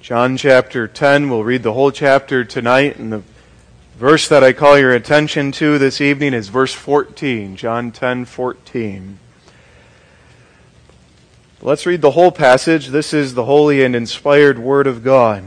John chapter 10, we'll read the whole chapter tonight, and the verse that I call your attention to this evening is verse 14, John 10:14. Let's read the whole passage. This is the holy and inspired word of God.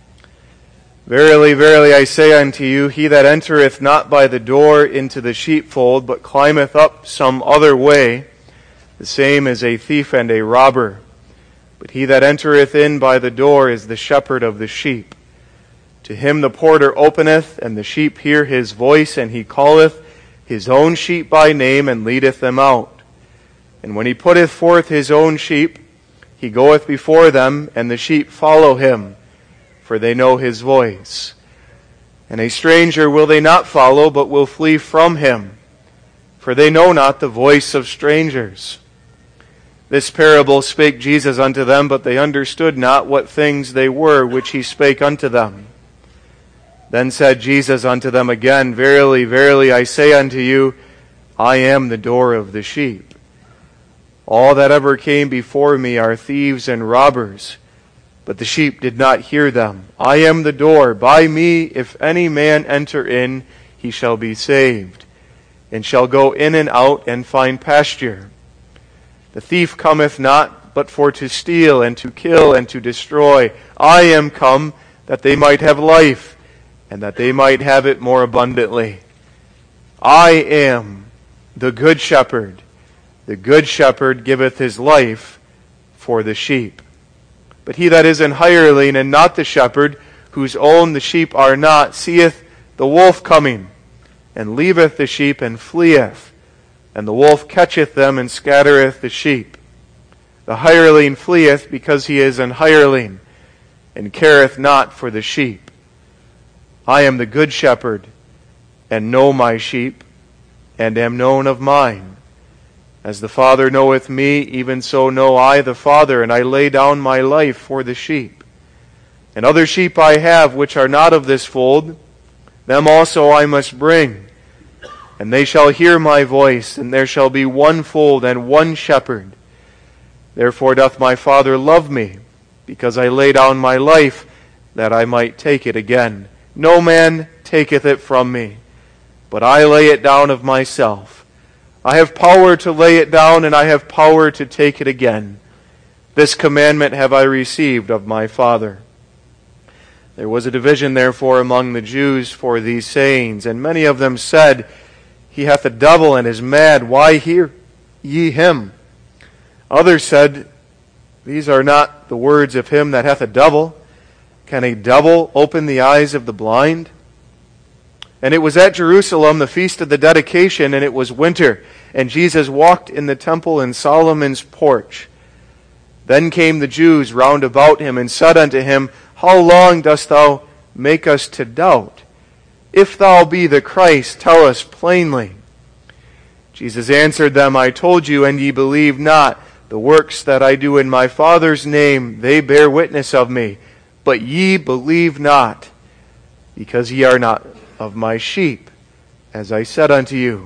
Verily, verily, I say unto you, he that entereth not by the door into the sheepfold, but climbeth up some other way, the same is a thief and a robber. But he that entereth in by the door is the shepherd of the sheep. To him the porter openeth, and the sheep hear his voice, and he calleth his own sheep by name, and leadeth them out. And when he putteth forth his own sheep, he goeth before them, and the sheep follow him, for they know his voice. And a stranger will they not follow, but will flee from him, for they know not the voice of strangers. This parable spake Jesus unto them, but they understood not what things they were which he spake unto them. Then said Jesus unto them again, Verily, verily, I say unto you, I am the door of the sheep. All that ever came before me are thieves and robbers, but the sheep did not hear them. I am the door. By me, if any man enter in, he shall be saved, and shall go in and out and find pasture. The thief cometh not, but for to steal, and to kill, and to destroy. I am come, that they might have life, and that they might have it more abundantly. I am the good shepherd. The good shepherd giveth his life for the sheep. But he that is an hireling, and not the shepherd, whose own the sheep are not, seeth the wolf coming, and leaveth the sheep, and fleeth. And the wolf catcheth them, and scattereth the sheep. The hireling fleeth, because he is an hireling, and careth not for the sheep. I am the good shepherd, and know my sheep, and am known of mine. As the Father knoweth me, even so know I the Father, and I lay down my life for the sheep. And other sheep I have, which are not of this fold, them also I must bring. And they shall hear my voice, and there shall be one fold and one shepherd. Therefore doth my Father love me, because I lay down my life, that I might take it again. No man taketh it from me, but I lay it down of myself. I have power to lay it down, and I have power to take it again. This commandment have I received of my Father. There was a division therefore among the Jews for these sayings, and many of them said, He hath a devil and is mad. Why hear ye him? Others said, These are not the words of him that hath a devil. Can a devil open the eyes of the blind? And it was at Jerusalem, the feast of the dedication, and it was winter. And Jesus walked in the temple in Solomon's porch. Then came the Jews round about him, and said unto him, How long dost thou make us to doubt? If thou be the Christ, tell us plainly. Jesus answered them, I told you, and ye believe not. The works that I do in my Father's name, they bear witness of me. But ye believe not, because ye are not of my sheep, as I said unto you.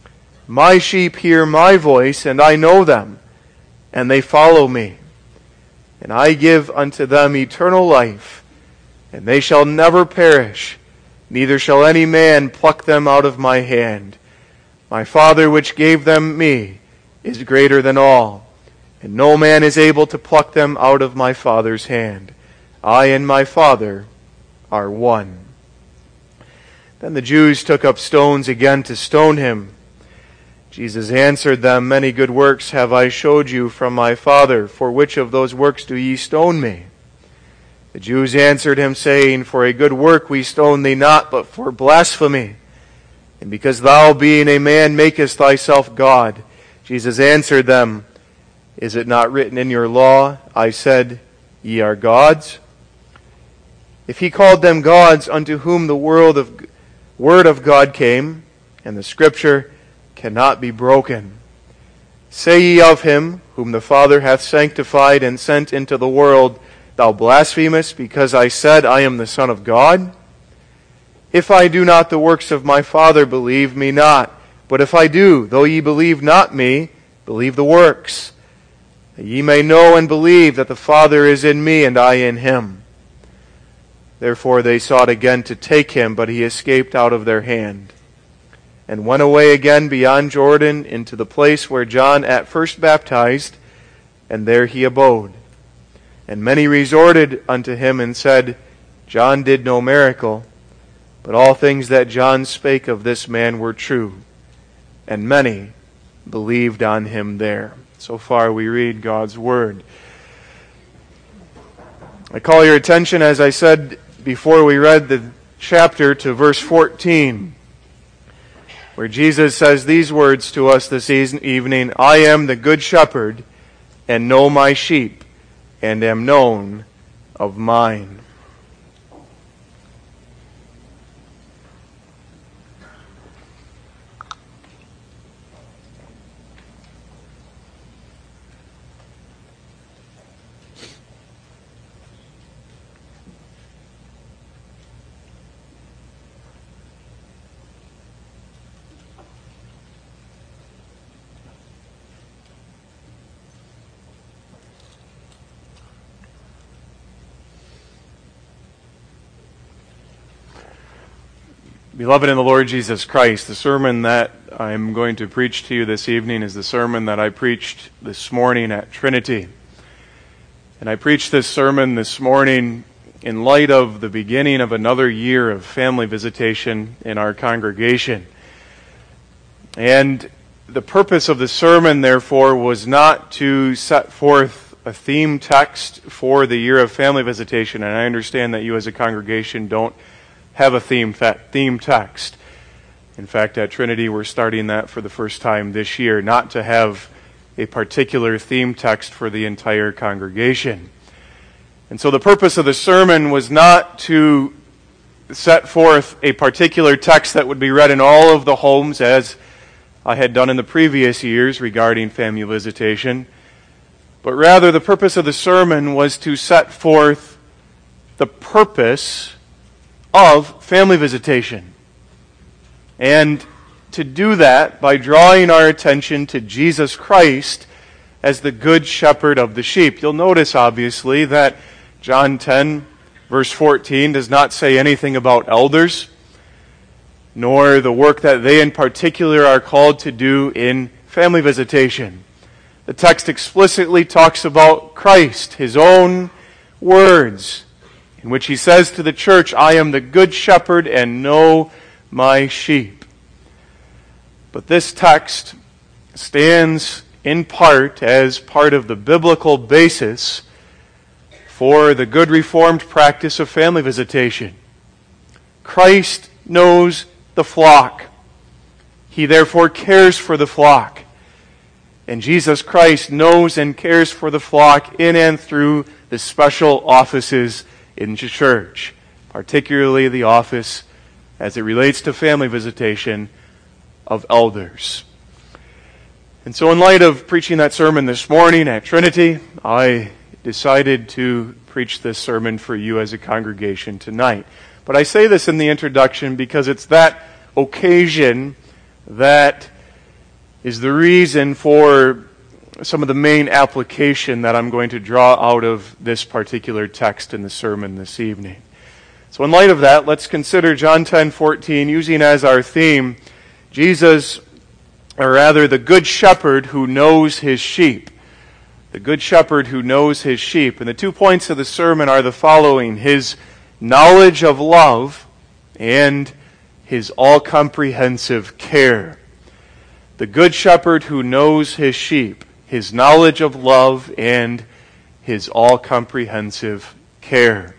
My sheep hear my voice, and I know them, and they follow me. And I give unto them eternal life, and they shall never perish, neither shall any man pluck them out of my hand. My Father which gave them me is greater than all, and no man is able to pluck them out of my Father's hand. I and my Father are one. Then the Jews took up stones again to stone him. Jesus answered them, Many good works have I showed you from my Father. For which of those works do ye stone me? The Jews answered him, saying, For a good work we stone thee not, but for blasphemy. And because thou, being a man, makest thyself God. Jesus answered them, Is it not written in your law, I said, Ye are gods? If he called them gods, unto whom the word of God came, and the Scripture cannot be broken. Say ye of him, whom the Father hath sanctified and sent into the world, Thou blasphemest, because I said, I am the Son of God? If I do not the works of my Father, believe me not. But if I do, though ye believe not me, believe the works, that ye may know and believe that the Father is in me, and I in him. Therefore they sought again to take him, but he escaped out of their hand, and went away again beyond Jordan into the place where John at first baptized, and there he abode. And many resorted unto him and said, John did no miracle, but all things that John spake of this man were true. And many believed on him there. So far we read God's Word. I call your attention, as I said before we read the chapter, to verse 14, where Jesus says these words to us this evening, I am the good shepherd, and know my sheep, and am known of mine. Beloved in the Lord Jesus Christ, the sermon that I'm going to preach to you this evening is the sermon that I preached this morning at Trinity. And I preached this sermon this morning in light of the beginning of another year of family visitation in our congregation. And the purpose of the sermon, therefore, was not to set forth a theme text for the year of family visitation. And I understand that you as a congregation don't have a theme text. In fact, at Trinity, we're starting that for the first time this year, not to have a particular theme text for the entire congregation. And so the purpose of the sermon was not to set forth a particular text that would be read in all of the homes, as I had done in the previous years regarding family visitation, but rather the purpose of the sermon was to set forth the purpose of family visitation. And to do that by drawing our attention to Jesus Christ as the good shepherd of the sheep. You'll notice, obviously, that John 10, verse 14, does not say anything about elders, nor the work that they in particular are called to do in family visitation. The text explicitly talks about Christ, His own words, in which He says to the church, I am the good shepherd and know my sheep. But this text stands in part as part of the biblical basis for the good Reformed practice of family visitation. Christ knows the flock. He therefore cares for the flock. And Jesus Christ knows and cares for the flock in and through the special offices in the church, particularly the office as it relates to family visitation of elders. And so in light of preaching that sermon this morning at Trinity, I decided to preach this sermon for you as a congregation tonight. But I say this in the introduction because it's that occasion that is the reason for some of the main application that I'm going to draw out of this particular text in the sermon this evening. So in light of that, let's consider John 10:14, using as our theme, Jesus, or rather the Good Shepherd who knows his sheep. The Good Shepherd who knows his sheep. And the 2 points of the sermon are the following: his knowledge of love and his all-comprehensive care. The Good Shepherd who knows his sheep, his knowledge of love, and his all-comprehensive care.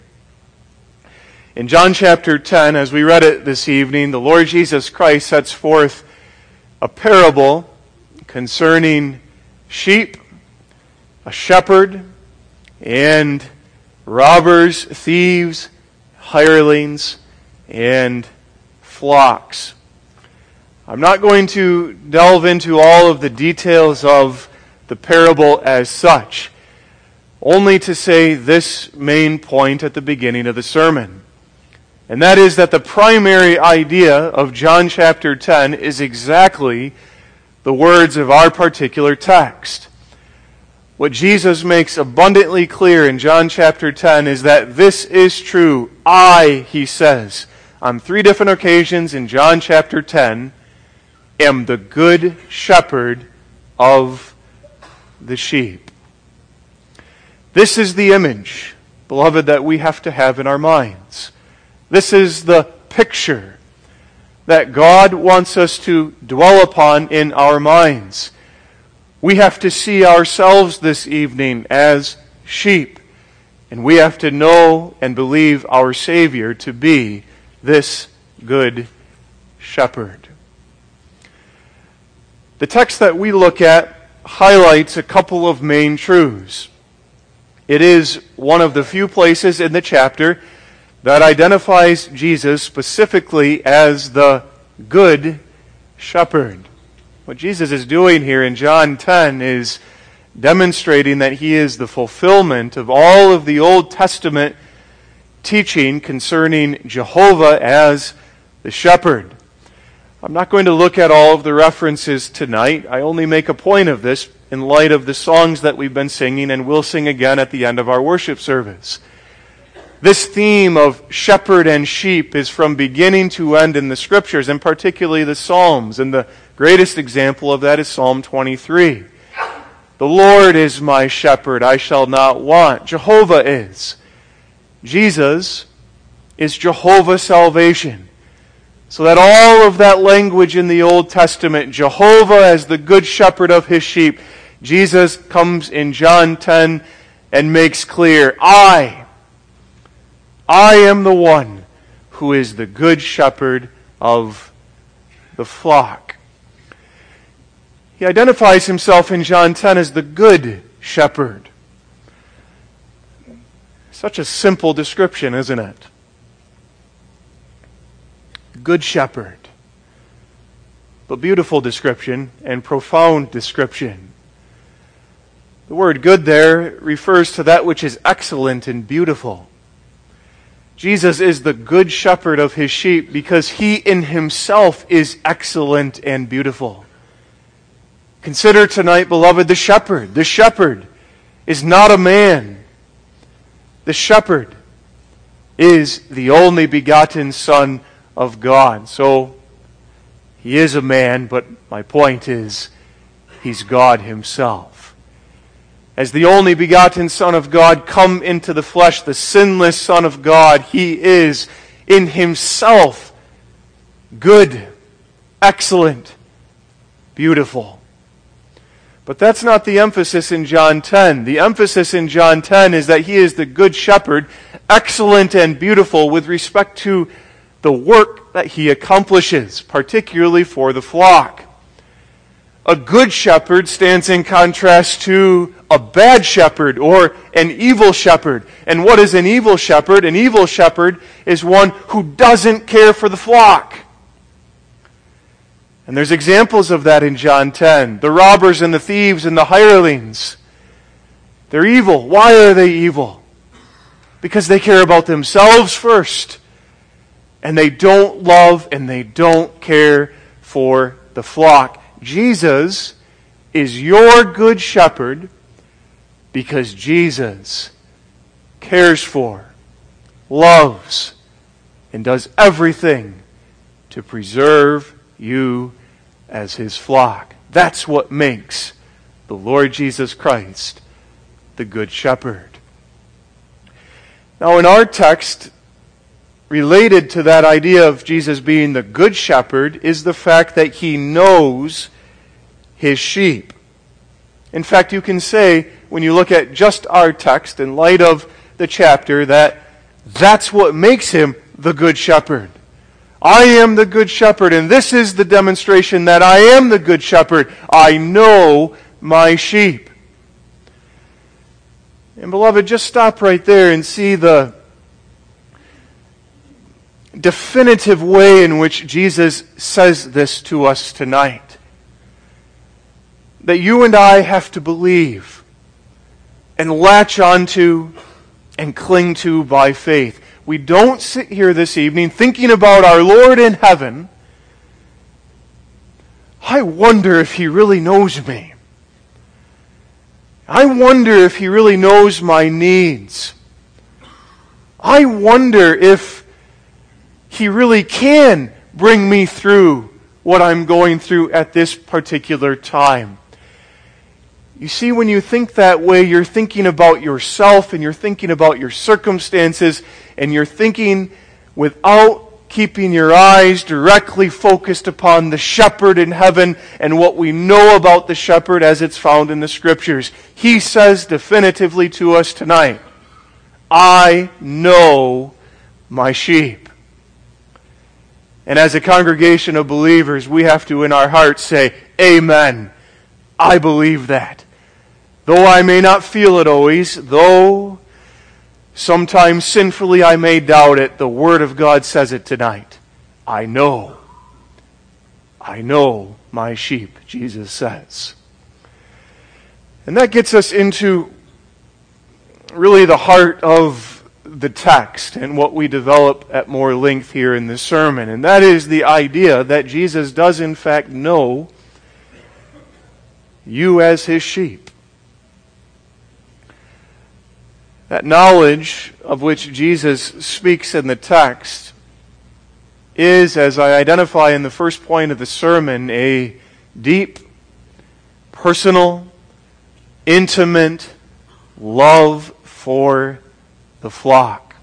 In John chapter 10, as we read it this evening, the Lord Jesus Christ sets forth a parable concerning sheep, a shepherd, and robbers, thieves, hirelings, and flocks. I'm not going to delve into all of the details of the parable as such, only to say this main point at the beginning of the sermon. And that is that the primary idea of John chapter 10 is exactly the words of our particular text. What Jesus makes abundantly clear in John chapter 10 is that this is true. I, he says, on 3 different occasions in John chapter 10, am the good shepherd of the sheep. This is the image, beloved, that we have to have in our minds. This is the picture that God wants us to dwell upon in our minds. We have to see ourselves this evening as sheep, and we have to know and believe our Savior to be this good shepherd. The text that we look at highlights a couple of main truths. It is one of the few places in the chapter that identifies Jesus specifically as the good shepherd. What Jesus is doing here in John 10 is demonstrating that he is the fulfillment of all of the Old Testament teaching concerning Jehovah as the shepherd. I'm not going to look at all of the references tonight. I only make a point of this in light of the songs that we've been singing and will sing again at the end of our worship service. This theme of shepherd and sheep is from beginning to end in the Scriptures, and particularly the Psalms. And the greatest example of that is Psalm 23. The Lord is my shepherd, I shall not want. Jehovah is. Jesus is Jehovah's salvation. So that all of that language in the Old Testament, Jehovah as the good shepherd of his sheep, Jesus comes in John 10 and makes clear, I am the one who is the good shepherd of the flock. He identifies himself in John 10 as the good shepherd. Such a simple description, isn't it? Good shepherd. But beautiful description and profound description. The word good there refers to that which is excellent and beautiful. Jesus is the good shepherd of his sheep because he in himself is excellent and beautiful. Consider tonight, beloved, the shepherd. The shepherd is not a man. The shepherd is the only begotten Son of God. So, he is a man, but my point is, he's God himself. As the only begotten Son of God come into the flesh, the sinless Son of God, he is in himself good, excellent, beautiful. But that's not the emphasis in John 10. The emphasis in John 10 is that he is the good shepherd, excellent and beautiful with respect to the work that he accomplishes, particularly for the flock. A good shepherd stands in contrast to a bad shepherd or an evil shepherd. And what is an evil shepherd? An evil shepherd is one who doesn't care for the flock. And there's examples of that in John 10. The robbers and the thieves and the hirelings. They're evil. Why are they evil? Because they care about themselves first. And they don't love and they don't care for the flock. Jesus is your good shepherd because Jesus cares for, loves, and does everything to preserve you as his flock. That's what makes the Lord Jesus Christ the good shepherd. Now in our text, related to that idea of Jesus being the good shepherd is the fact that he knows his sheep. In fact, you can say, when you look at just our text in light of the chapter, that that's what makes him the good shepherd. I am the good shepherd, and this is the demonstration that I am the good shepherd. I know my sheep. And beloved, just stop right there and see the definitive way in which Jesus says this to us tonight. That you and I have to believe and latch onto and cling to by faith. We don't sit here this evening thinking about our Lord in heaven. I wonder if he really knows me. I wonder if He really knows my needs. I wonder if He really can bring me through what I'm going through at this particular time. You see, when you think that way, you're thinking about yourself and you're thinking about your circumstances and you're thinking without keeping your eyes directly focused upon the shepherd in heaven and what we know about the shepherd as it's found in the Scriptures. He says definitively to us tonight, I know my sheep. And as a congregation of believers, we have to in our hearts say, Amen. I believe that. Though I may not feel it always, though sometimes sinfully I may doubt it, the Word of God says it tonight. I know. I know my sheep, Jesus says. And that gets us into really the heart of the text and what we develop at more length here in this sermon. And that is the idea that Jesus does in fact know you as His sheep. That knowledge of which Jesus speaks in the text is, as I identify in the first point of the sermon, a deep, personal, intimate love for the flock.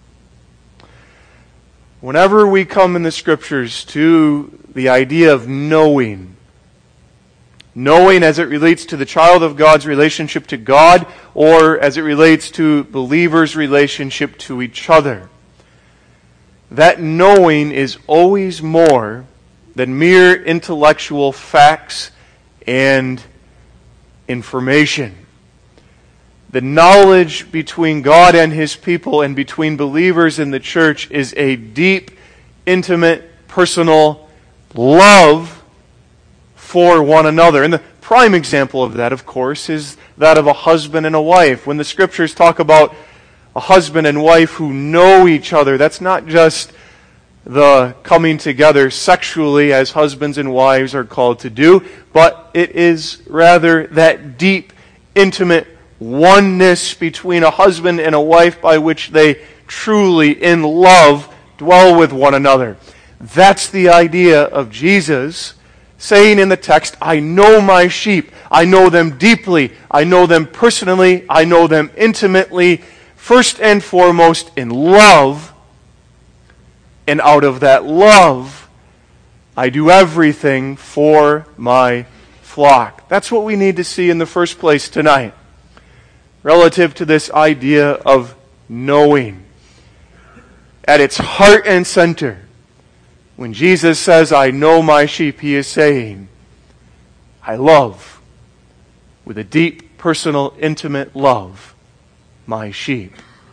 Whenever we come in the Scriptures to the idea of knowing as it relates to the child of God's relationship to God, or as it relates to believers' relationship to each other, that knowing is always more than mere intellectual facts and information. The knowledge between God and His people and between believers in the church is a deep, intimate, personal love for one another. And the prime example of that, of course, is that of a husband and a wife. When the Scriptures talk about a husband and wife who know each other, that's not just the coming together sexually as husbands and wives are called to do, but it is rather that deep, intimate oneness between a husband and a wife by which they truly, in love, dwell with one another. That's the idea of Jesus saying in the text, I know my sheep. I know them deeply. I know them personally. I know them intimately. First and foremost in love. And out of that love, I do everything for my flock. That's what we need to see in the first place tonight, relative to this idea of knowing. At its heart and center, when Jesus says, I know my sheep, He is saying, I love, with a deep, personal, intimate love, my sheep.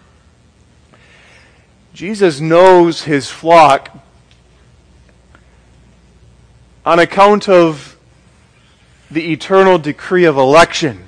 Jesus knows His flock on account of the eternal decree of election.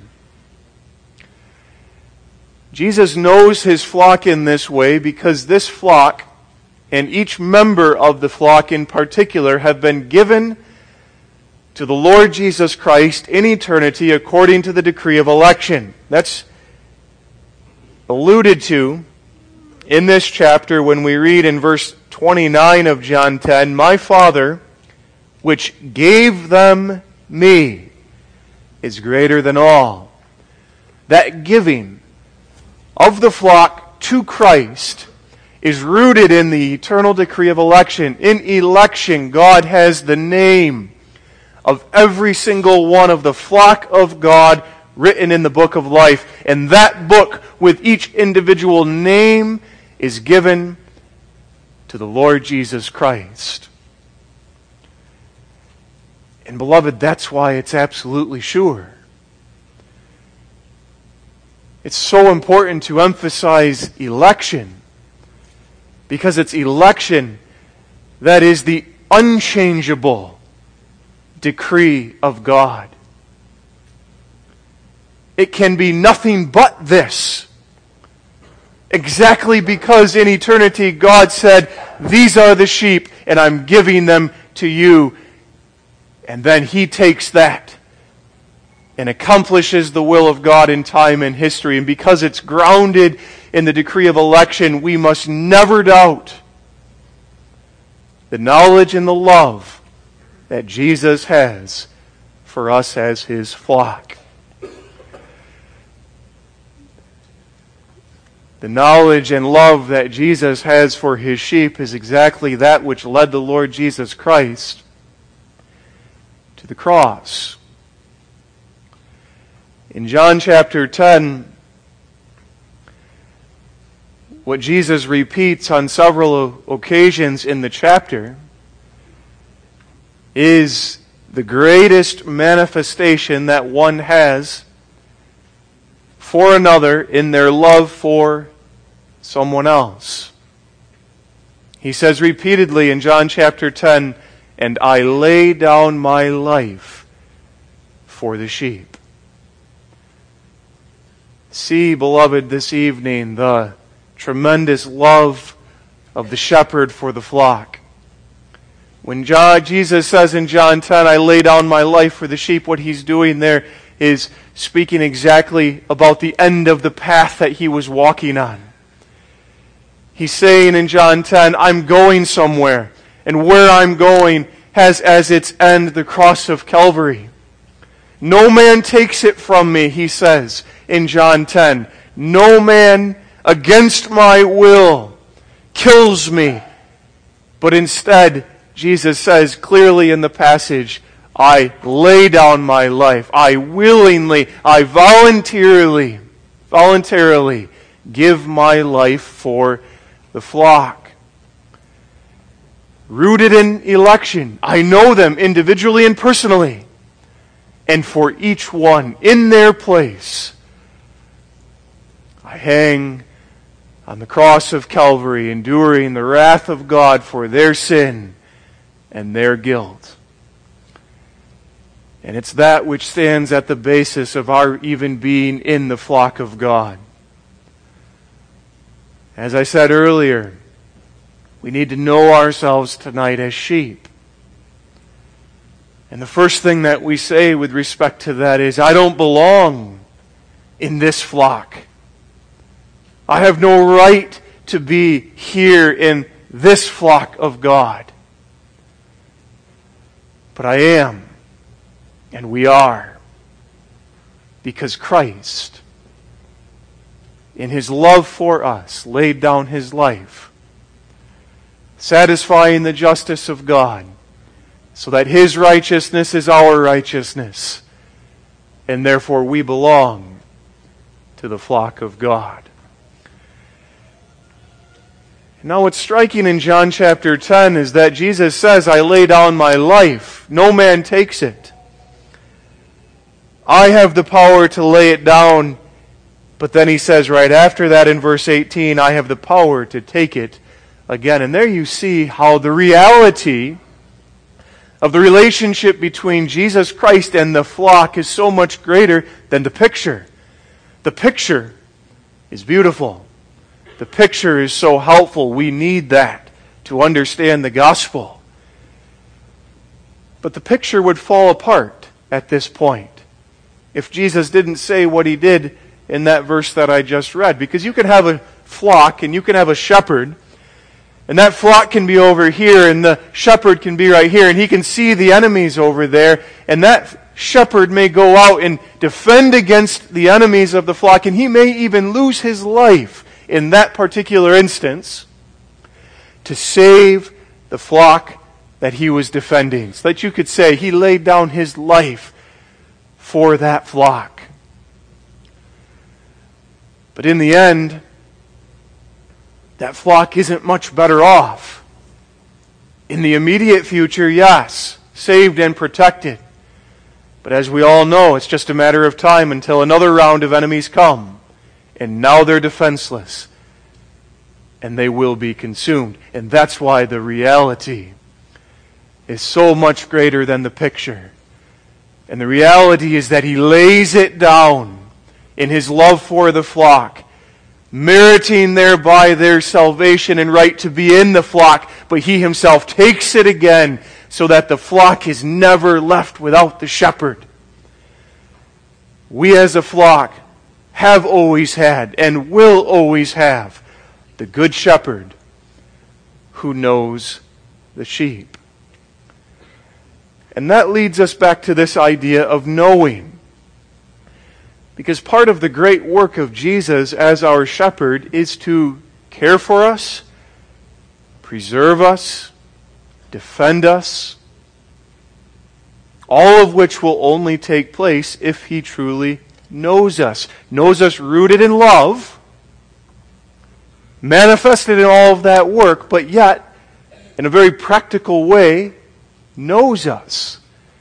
Jesus knows His flock in this way because this flock, and each member of the flock in particular, have been given to the Lord Jesus Christ in eternity according to the decree of election. That's alluded to in this chapter when we read in verse 29 of John 10, My Father, which gave them me, is greater than all. That giving of the flock to Christ is rooted in the eternal decree of election. In election, God has the name of every single one of the flock of God written in the book of life. And that book, with each individual name, is given to the Lord Jesus Christ. And beloved, that's why it's absolutely sure. It's so important to emphasize election, because it's election that is the unchangeable decree of God. It can be nothing but this. Exactly because in eternity God said, these are the sheep and I'm giving them to you. And then He takes that and accomplishes the will of God in time and history. And because it's grounded in the decree of election, we must never doubt the knowledge and the love that Jesus has for us as His flock. The knowledge and love that Jesus has for His sheep is exactly that which led the Lord Jesus Christ to the cross. In John chapter 10, what Jesus repeats on several occasions in the chapter is the greatest manifestation that one has for another in their love for someone else. He says repeatedly in John chapter 10, "And I lay down my life for the sheep." See, beloved, this evening the tremendous love of the shepherd for the flock. When Jesus says in John 10, "I lay down my life for the sheep," what He's doing there is speaking exactly about the end of the path that He was walking on. He's saying in John 10, "I'm going somewhere, and where I'm going has as its end the cross of Calvary. No man takes it from me," He says in John 10. "No man against my will kills me, but instead," Jesus says clearly in the passage, "I lay down my life. I willingly, I voluntarily give my life for the flock." Rooted in election, I know them individually and personally. And for each one in their place, I hang on the cross of Calvary, enduring the wrath of God for their sin and their guilt. And it's that which stands at the basis of our even being in the flock of God. As I said earlier, we need to know ourselves tonight as sheep. And the first thing that we say with respect to that is, I don't belong in this flock. I have no right to be here in this flock of God. But I am, and we are, because Christ, in His love for us, laid down His life, satisfying the justice of God, so that His righteousness is our righteousness, and therefore we belong to the flock of God. Now what's striking in John chapter 10 is that Jesus says, "I lay down my life. No man takes it. I have the power to lay it down." But then He says right after that in verse 18, "I have the power to take it again." And there you see how the reality of the relationship between Jesus Christ and the flock is so much greater than the picture. The picture is beautiful. The picture is so helpful. We need that to understand the gospel. But the picture would fall apart at this point if Jesus didn't say what He did in that verse that I just read. Because you can have a flock and you can have a shepherd, and that flock can be over here and the shepherd can be right here, and he can see the enemies over there, and that shepherd may go out and defend against the enemies of the flock, and he may even lose his life in that particular instance to save the flock that he was defending. So that you could say he laid down his life for that flock. But in the end, that flock isn't much better off. In the immediate future, yes, saved and protected. But as we all know, it's just a matter of time until another round of enemies come. And now they're defenseless. And they will be consumed. And that's why the reality is so much greater than the picture. And the reality is that He lays it down in His love for the flock, meriting thereby their salvation and right to be in the flock, but He Himself takes it again so that the flock is never left without the shepherd. We as a flock have always had and will always have the Good Shepherd who knows the sheep. And that leads us back to this idea of knowing. Because part of the great work of Jesus as our shepherd is to care for us, preserve us, defend us, all of which will only take place if He truly knows us rooted in love, manifested in all of that work, but yet, in a very practical way, knows us.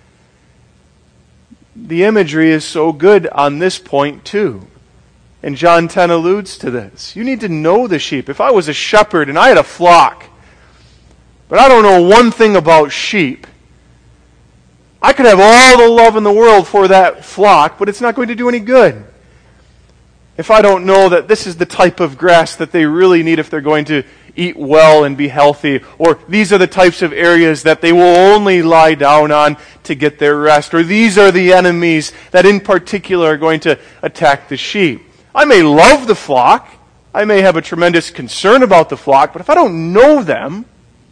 The imagery is so good on this point too. And John 10 alludes to this. You need to know the sheep. If I was a shepherd and I had a flock, but I don't know one thing about sheep, I could have all the love in the world for that flock, but it's not going to do any good if I don't know that this is the type of grass that they really need if they're going to eat well and be healthy, or these are the types of areas that they will only lie down on to get their rest, or these are the enemies that in particular are going to attack the sheep. I may love the flock, I may have a tremendous concern about the flock, but if I don't know them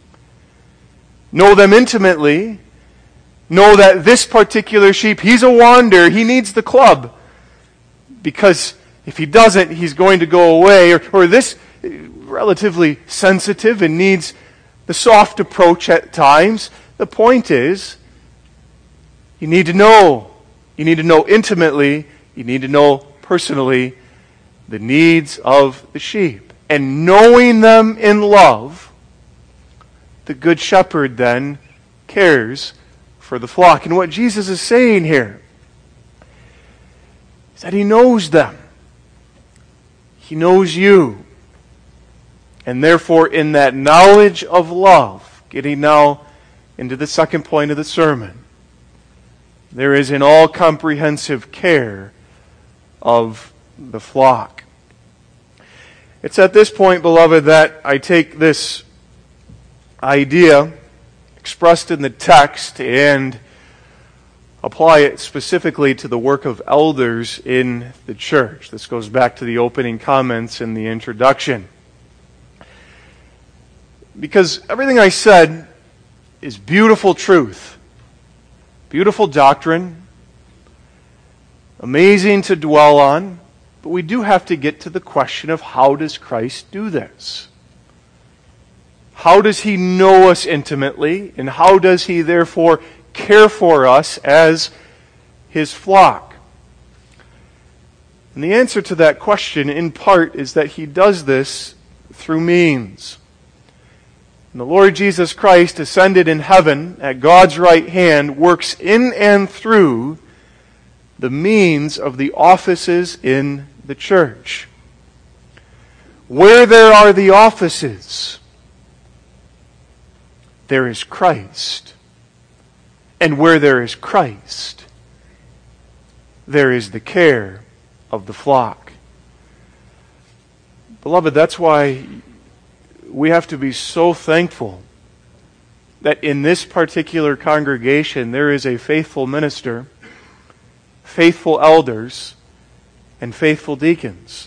intimately, know that this particular sheep, he's a wanderer, he needs the club, because if he doesn't, he's going to go away, or this relatively sensitive and needs the soft approach at times. The point is, you need to know. You need to know intimately, you need to know personally the needs of the sheep. And knowing them in love, the Good Shepherd then cares for the flock. And what Jesus is saying here is that He knows them. He knows you. And therefore, in that knowledge of love, getting now into the second point of the sermon, there is an all-comprehensive care of the flock. It's at this point, beloved, that I take this idea expressed in the text and apply it specifically to the work of elders in the church. This goes back to the opening comments in the introduction. Because everything I said is beautiful truth, beautiful doctrine, amazing to dwell on, but we do have to get to the question of how does Christ do this? How does He know us intimately, and how does He therefore care for us as His flock? And the answer to that question, in part, is that He does this through means. And the Lord Jesus Christ, ascended in heaven at God's right hand, works in and through the means of the offices in the church. Where there are the offices, there is Christ. And where there is Christ, there is the care of the flock. Beloved, that's why we have to be so thankful that in this particular congregation there is a faithful minister, faithful elders, and faithful deacons.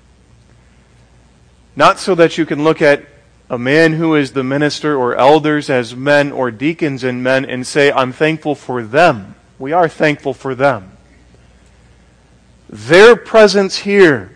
Not so that you can look at a man who is the minister or elders as men or deacons and men and say, I'm thankful for them. We are thankful for them. Their presence here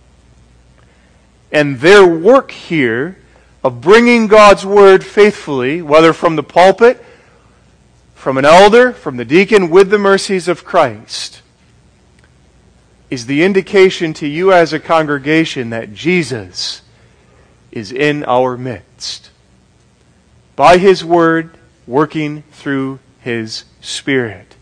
and their work here of bringing God's Word faithfully, whether from the pulpit, from an elder, from the deacon, with the mercies of Christ, is the indication to you as a congregation that Jesus is in our midst. By His Word, working through His Spirit.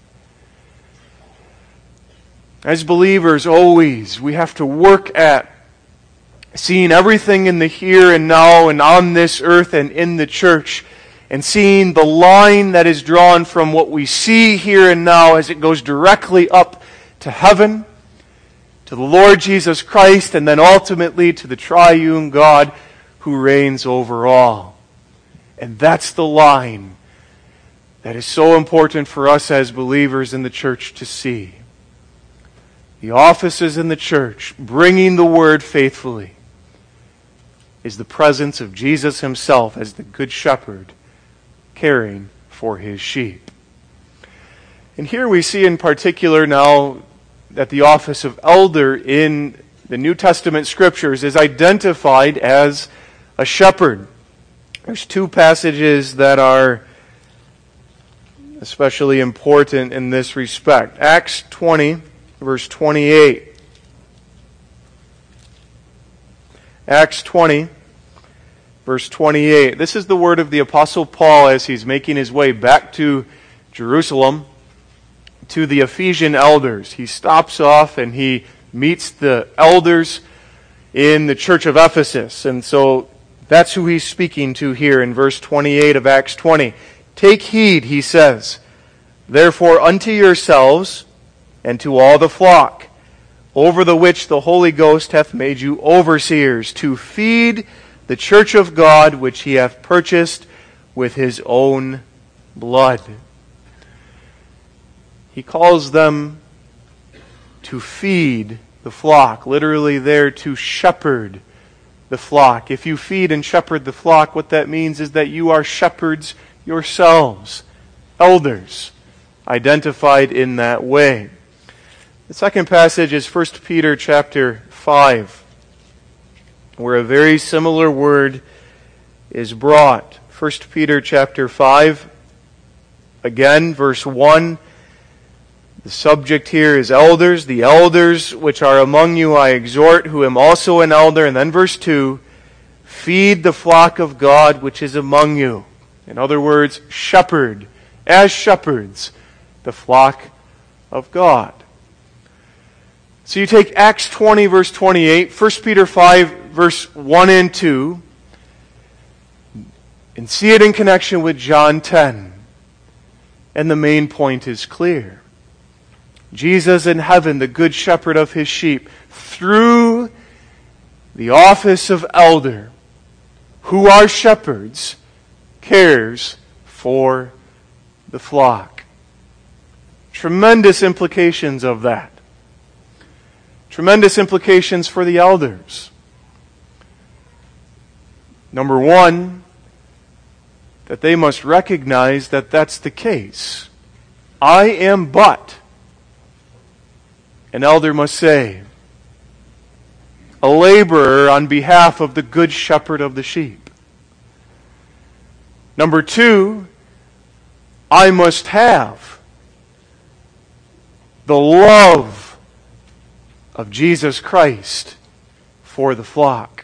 As believers, always, we have to work at seeing everything in the here and now and on this earth and in the church, and seeing the line that is drawn from what we see here and now as it goes directly up to heaven, to the Lord Jesus Christ, and then ultimately to the triune God who reigns over all. And that's the line that is so important for us as believers in the church to see. the offices in the church, bringing the word faithfully, is the presence of Jesus himself as the Good Shepherd, caring for his sheep. And here we see in particular now that the office of elder in the New Testament Scriptures is identified as a shepherd. There's two passages that are especially important in this respect. Acts 20, verse 28. Acts 20, verse 28. This is the word of the Apostle Paul as he's making his way back to Jerusalem to the Ephesian elders. He stops off and he meets the elders in the church of Ephesus. And so that's who he's speaking to here in verse 28 of Acts 20. Take heed, he says, therefore unto yourselves and to all the flock, over the which the Holy Ghost hath made you overseers, to feed the church of God, which he hath purchased with his own blood. He calls them to feed the flock, literally there to shepherd the flock. If you feed and shepherd the flock, what that means is that you are shepherds yourselves, elders, identified in that way. The second passage is 1 Peter chapter 5, where a very similar word is brought. 1 Peter chapter 5, again, verse 1. The subject here is elders. The elders which are among you I exhort, who am also an elder. And then verse 2, feed the flock of God which is among you. In other words, shepherd, as shepherds, the flock of God. So you take Acts 20, verse 28, 1 Peter 5, verse 1 and 2, and see it in connection with John 10. And the main point is clear. Jesus in heaven, the good shepherd of his sheep, through the office of elder, who are shepherds, cares for the flock. Tremendous implications of that. Tremendous implications for the elders. Number one, that they must recognize that that's the case. I am but, an elder must say, a laborer on behalf of the good shepherd of the sheep. Number two, I must have the love of Jesus Christ for the flock.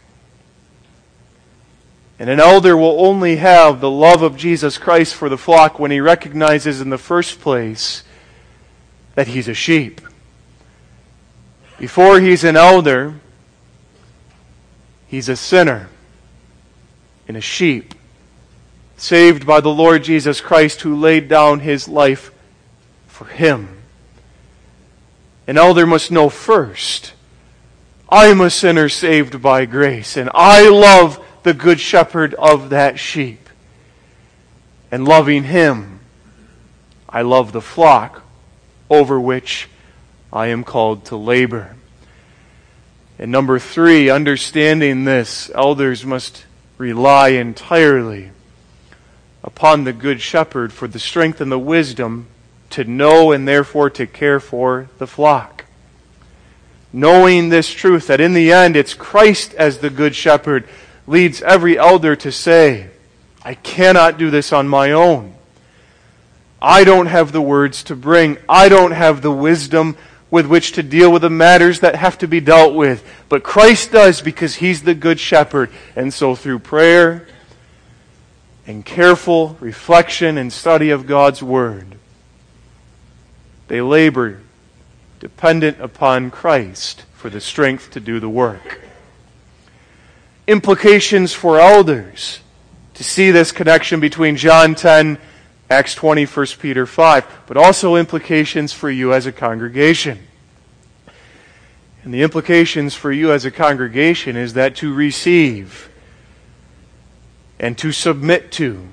And an elder will only have the love of Jesus Christ for the flock when he recognizes in the first place that he's a sheep. Before he's an elder, he's a sinner and a sheep, saved by the Lord Jesus Christ, who laid down his life for him. An elder must know first, I'm a sinner saved by grace, and I love the good shepherd of that sheep. And loving him, I love the flock over which I am called to labor. And number three, understanding this, elders must rely entirely upon the good shepherd for the strength and the wisdom to know and therefore to care for the flock. Knowing this truth, that in the end it's Christ as the good shepherd, leads every elder to say, I cannot do this on my own. I don't have the words to bring. I don't have the wisdom with which to deal with the matters that have to be dealt with. But Christ does, because he's the good shepherd. And so through prayer and careful reflection and study of God's word, they labor dependent upon Christ for the strength to do the work. Implications for elders to see this connection between John 10, Acts 20, 1 Peter 5, but also implications for you as a congregation. And the implications for you as a congregation is that to receive and to submit to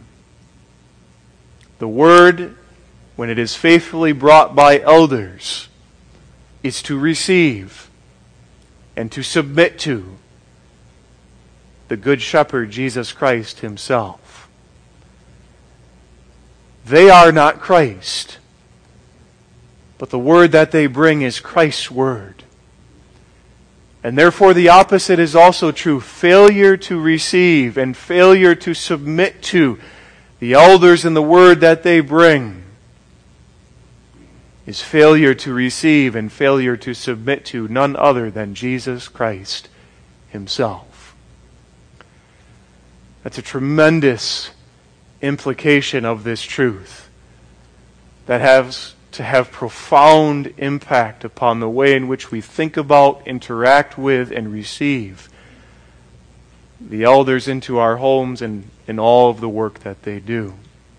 the word, when it is faithfully brought by elders, is to receive and to submit to the Good Shepherd, Jesus Christ Himself. They are not Christ, but the word that they bring is Christ's word. And therefore the opposite is also true. Failure to receive and failure to submit to the elders and the word that they bring is failure to receive and failure to submit to none other than Jesus Christ Himself. That's a tremendous implication of this truth that has to have profound impact upon the way in which we think about, interact with, and receive the elders into our homes and in all of the work that they do.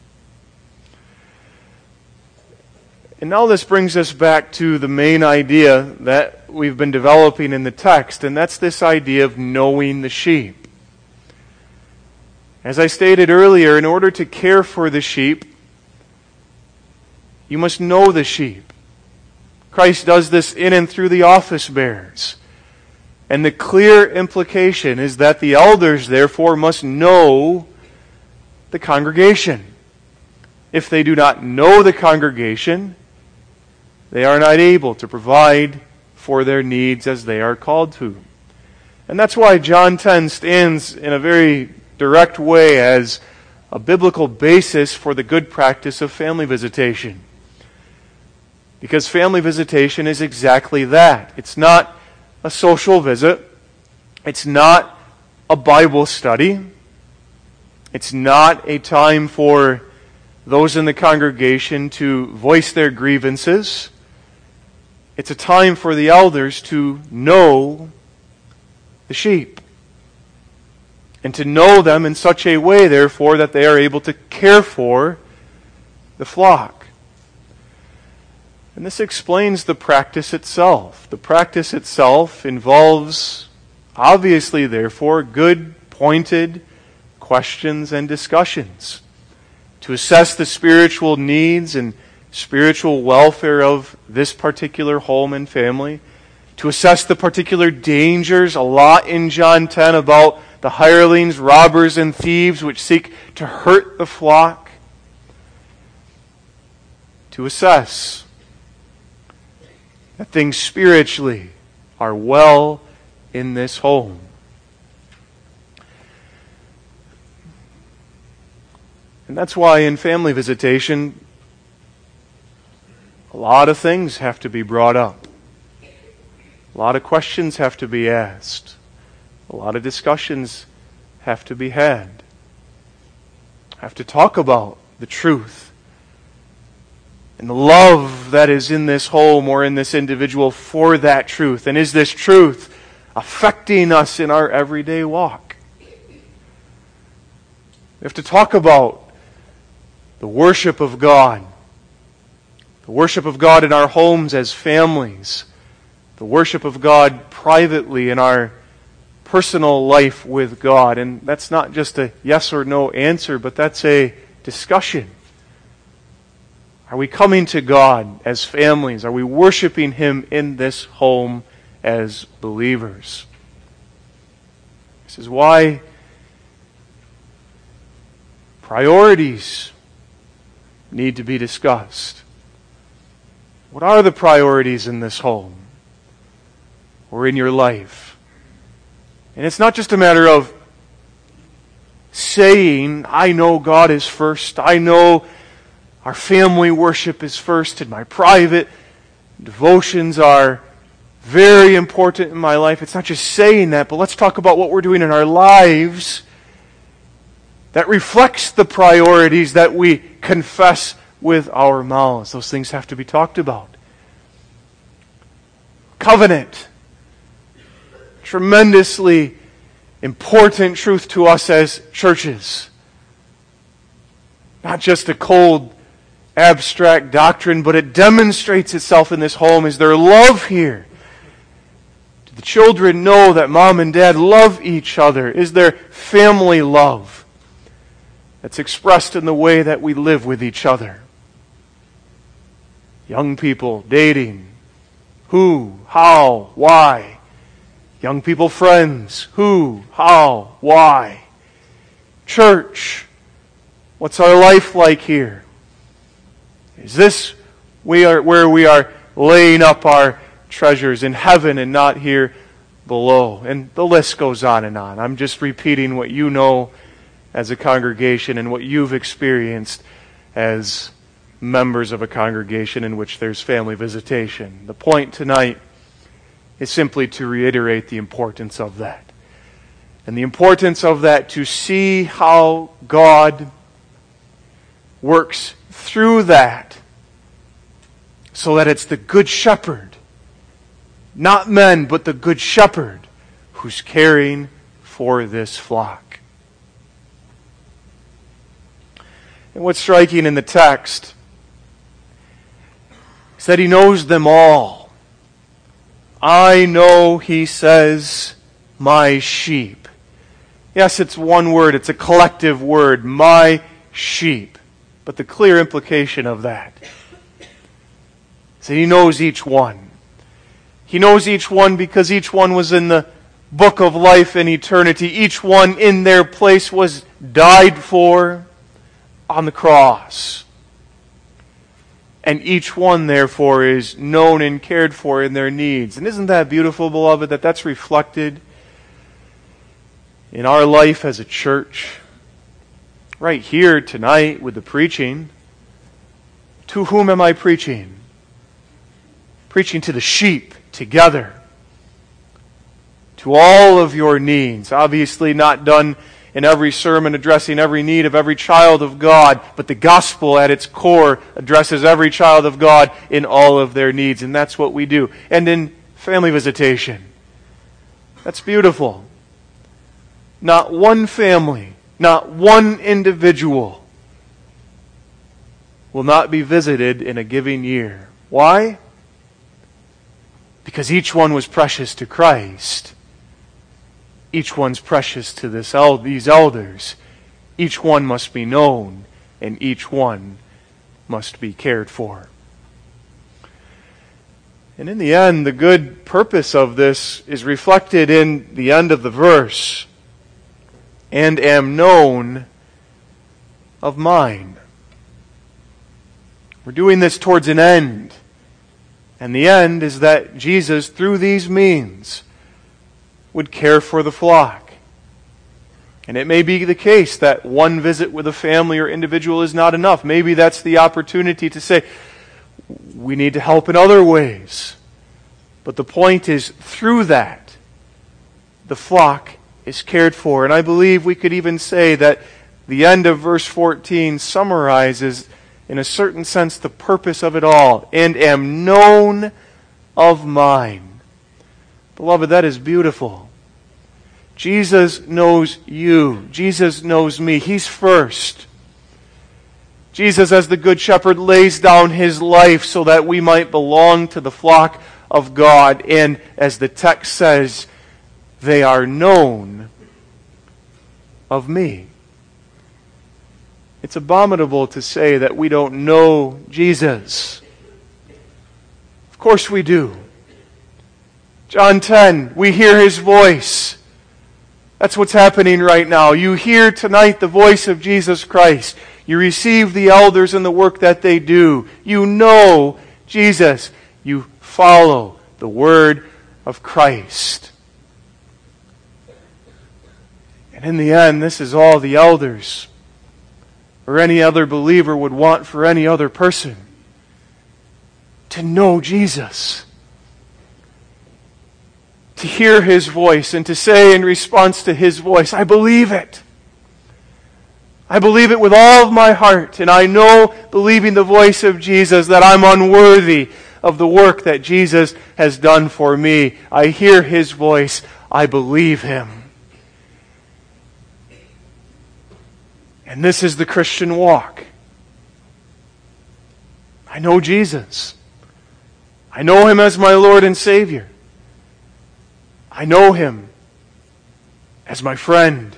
And now this brings us back to the main idea that we've been developing in the text, and that's this idea of knowing the sheep. As I stated earlier, in order to care for the sheep, you must know the sheep. Christ does this in and through the office bearers. And the clear implication is that the elders, therefore, must know the congregation. If they do not know the congregation, they are not able to provide for their needs as they are called to. And that's why John 10 stands in a very direct way as a biblical basis for the good practice of family visitation. Because family visitation is exactly that. It's not a social visit. It's not a Bible study. It's not a time for those in the congregation to voice their grievances. It's a time for the elders to know the sheep. And to know them in such a way, therefore, that they are able to care for the flock. And this explains the practice itself. The practice itself involves, obviously, therefore, good, pointed questions and discussions to assess the spiritual needs and spiritual welfare of this particular home and family, to assess the particular dangers, a lot in John 10 about the hirelings, robbers, and thieves which seek to hurt the flock, to assess that things spiritually are well in this home. And that's why in family visitation, a lot of things have to be brought up. A lot of questions have to be asked. A lot of discussions have to be had. Have to talk about the truth and the love that is in this home or in this individual for that truth. And is this truth affecting us in our everyday walk? We have to talk about the worship of God. The worship of God in our homes as families. The worship of God privately in our personal life with God. And that's not just a yes or no answer, but that's a discussion. Are we coming to God as families? Are we worshiping Him in this home as believers? This is why priorities need to be discussed. What are the priorities in this home or in your life? And it's not just a matter of saying, I know God is first, I know our family worship is first, and my private devotions are very important in my life. It's not just saying that, but let's talk about what we're doing in our lives that reflects the priorities that we confess with our mouths. Those things have to be talked about. Covenant. Tremendously important truth to us as churches. Not just a cold, abstract doctrine, but it demonstrates itself in this home. Is there love here? Do the children know that mom and dad love each other? Is there family love that's expressed in the way that we live with each other? Young people dating, Who? How? Why? Young people, friends. Who? How? Why? Church. What's our life like here? Is this where we are laying up our treasures in heaven and not here below? And the list goes on and on. I'm just repeating what you know as a congregation and what you've experienced as members of a congregation in which there's family visitation. The point tonight is simply to reiterate the importance of that. And the importance of that to see how God works through that so that it's the Good Shepherd, not men, but the Good Shepherd who's caring for this flock. And what's striking in the text is that He knows them all. I know, He says, my sheep. Yes, it's one word, it's a collective word, my sheep. But the clear implication of that is that He knows each one. He knows each one because each one was in the book of life and eternity. Each one in their place was died for on the cross. And each one, therefore, is known and cared for in their needs. And isn't that beautiful, beloved, that that's reflected in our life as a church? Right here tonight with the preaching. To whom am I preaching? Preaching to the sheep together. To all of your needs. Obviously not done in every sermon addressing every need of every child of God, but the gospel at its core addresses every child of God in all of their needs, and that's what we do. And in family visitation, that's beautiful. Not one family, not one individual will not be visited in a given year. Why? Because each one was precious to Christ. Each one's precious to these elders. Each one must be known, and each one must be cared for. And in the end, the good purpose of this is reflected in the end of the verse. And am known of mine. We're doing this towards an end. And the end is that Jesus, through these means, would care for the flock. And it may be the case that one visit with a family or individual is not enough. Maybe that's the opportunity to say, we need to help in other ways. But the point is, through that, the flock is cared for. And I believe we could even say that the end of verse 14 summarizes, in a certain sense, the purpose of it all. And am known of mine. Beloved, that is beautiful. Jesus knows you. Jesus knows me. He's first. Jesus, as the Good Shepherd, lays down His life so that we might belong to the flock of God. And as the text says, they are known of me. It's abominable to say that we don't know Jesus. Of course we do. John 10, we hear His voice. That's what's happening right now. You hear tonight the voice of Jesus Christ. You receive the elders and the work that they do. You know Jesus. You follow the word of Christ. And in the end, this is all the elders or any other believer would want for any other person. To know Jesus. To hear His voice and to say in response to His voice, I believe it. I believe it with all of my heart. And I know, believing the voice of Jesus, that I'm unworthy of the work that Jesus has done for me. I hear His voice. I believe Him. And this is the Christian walk. I know Jesus. I know Him as my Lord and Savior. I know Him as my friend.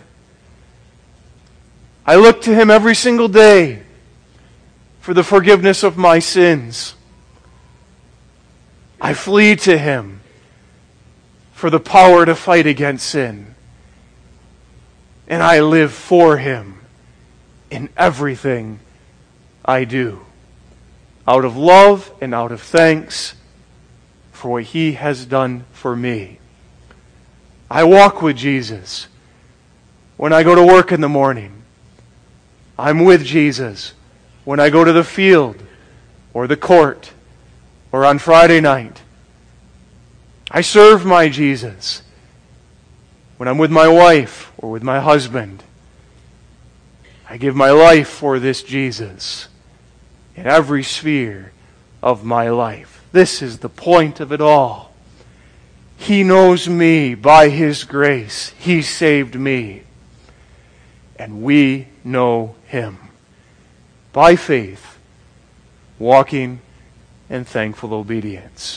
I look to Him every single day for the forgiveness of my sins. I flee to Him for the power to fight against sin. And I live for Him in everything I do, out of love and out of thanks for what He has done for me. I walk with Jesus when I go to work in the morning. I'm with Jesus when I go to the field or the court or on Friday night. I serve my Jesus when I'm with my wife or with my husband. I give my life for this Jesus in every sphere of my life. This is the point of it all. He knows me by His grace. He saved me. And we know Him by faith, walking in thankful obedience.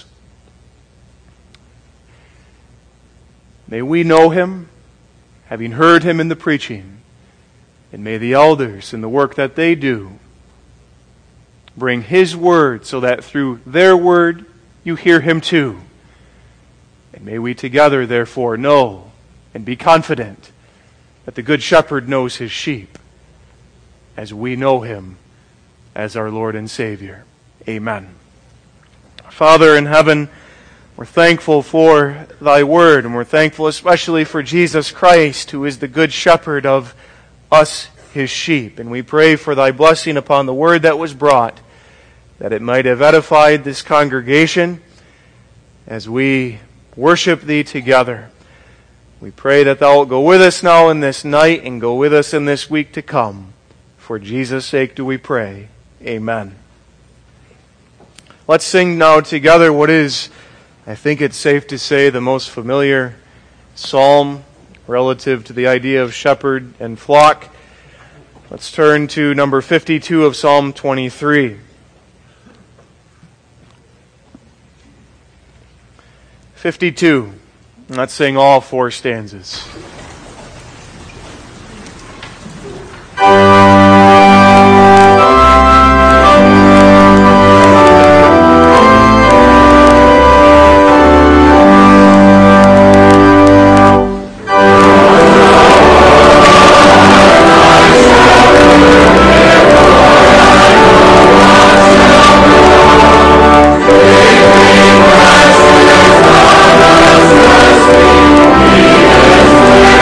May we know Him, having heard Him in the preaching, and may the elders in the work that they do bring His word so that through their word you hear Him too. And may we together therefore know and be confident that the Good Shepherd knows His sheep as we know Him as our Lord and Savior. Amen. Father in heaven, we're thankful for Thy Word, and we're thankful especially for Jesus Christ, who is the Good Shepherd of us, His sheep. And we pray for Thy blessing upon the Word that was brought, that it might have edified this congregation as we worship Thee together. We pray that Thou wilt go with us now in this night and go with us in this week to come. For Jesus' sake do we pray. Amen. Let's sing now together what is, I think it's safe to say, the most familiar psalm relative to the idea of shepherd and flock. Let's turn to number 52 of Psalm 23. 52. Let's sing all four stanzas. Yes.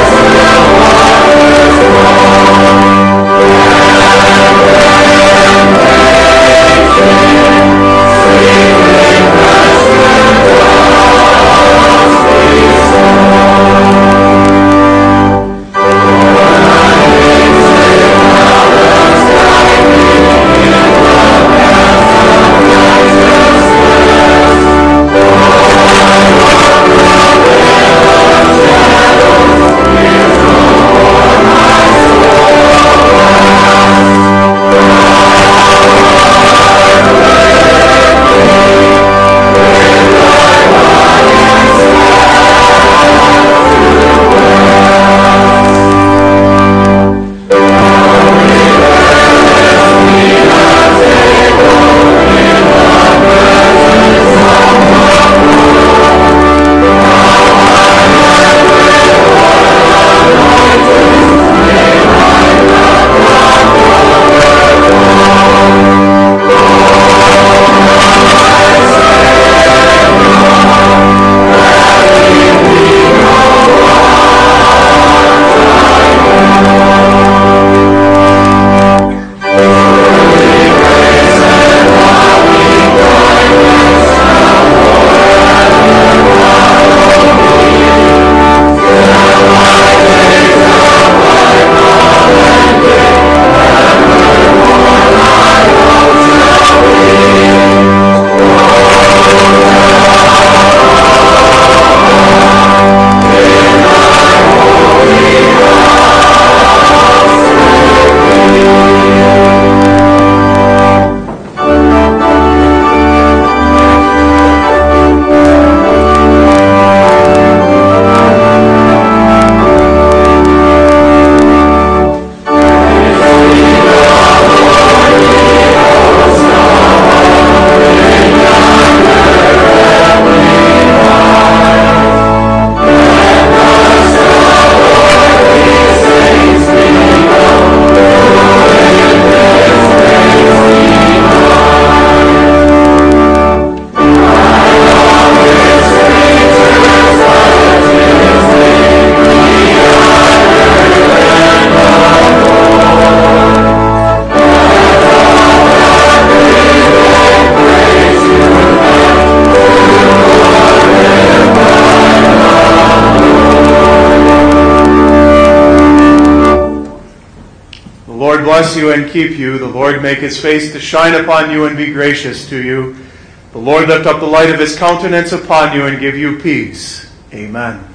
bless you and keep you. The Lord make his face to shine upon you and be gracious to you. The Lord lift up the light of his countenance upon you and give you peace. Amen.